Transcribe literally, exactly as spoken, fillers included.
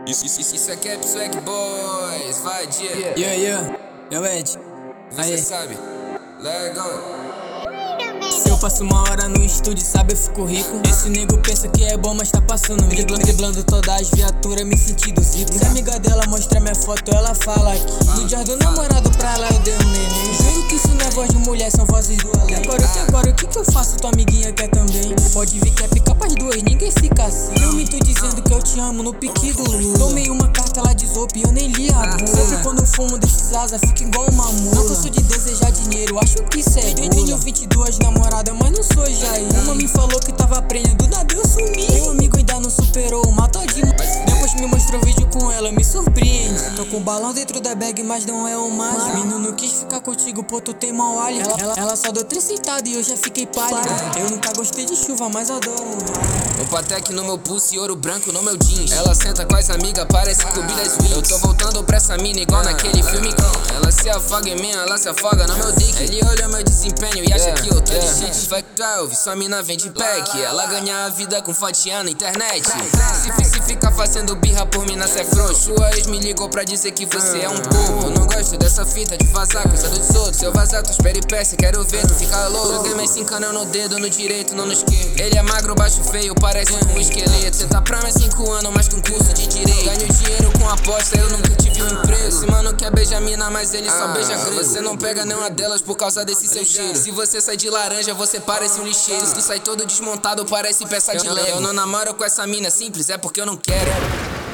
Isso, isso, isso, isso aqui é Swag Boys, vai, dia. Yeah, yeah, eu Ed. Você sabe, legal. Se eu passo uma hora no estúdio, sabe, eu fico rico. Esse nego pensa que é bom, mas tá passando mico. Driblando todas as viaturas, me sentindo zico. Se a amiga dela mostra minha foto, ela fala que no dia do namorado pra ela eu dei um neném. Juro que isso não é voz de mulher, são vozes do além. Agora, agora o que que eu faço? Tua amiguinha quer também. Pode vir que é picar pras duas, ninguém fica assim. Eu minto dizendo que eu te amo no pique do Lula. Tomei uma carta lá de Zop e eu nem li a bula. Sempre quando eu fumo desses asa, fica igual uma mula. Não canso de desejar dinheiro, acho que isso é gula. Tenho vinte e duas namoradas, mas não sou Jair. Uma me falou que tava prenha, do nada eu sumi. Meu amigo ainda não superou, matou de m... Depois me mostrou vídeo com ela, me surpreende. Tô com o balão dentro da bag, mas não é o mágico. Menino não quis ficar contigo, pô, tu tem mau hálito. Ela, ela, ela só deu três sentadas e eu já fiquei pálido. Eu nunca gostei de chuva, mas adoro. Um Patek no meu pulso e ouro branco no meu jeans. Ela senta com as amigas, parece Clube das Wings. Eu tô voltando pra essa mina igual naquele filme Cão. Ela se afoga em mim, ela se afoga no meu dick. Ele olha meu desempenho e acha que eu tô de shit. Fuck twelve, sua mina vende pack. Ela ganha a vida com fotinha na internet. Se, se fica fazendo birra por mim, cê é frouxo. Sua ex me ligou pra dizer que você é um bobo. Não gosto dessa fita de vazar coisa dos outros. Se eu vazar tuas peripécias, quero ver tu ficar louco. Joguei mais cinco anos no dedo, no direito, não no esquerdo. Ele é magro, baixo, feio, parece um esqueleto. Cê tá pra mais cinco anos, mais que um curso de direito. Ganho dinheiro com aposta, eu nunca tive um emprego. Esse mano quer beijar mina, mas ele só beija grego. Você não pega nenhuma delas por causa desse seu cheiro. Se você sai de laranja, você parece um lixeiro. Se sai todo desmontado, parece peça de lego. Eu não namoro com essa mina simples, é porque eu não quero.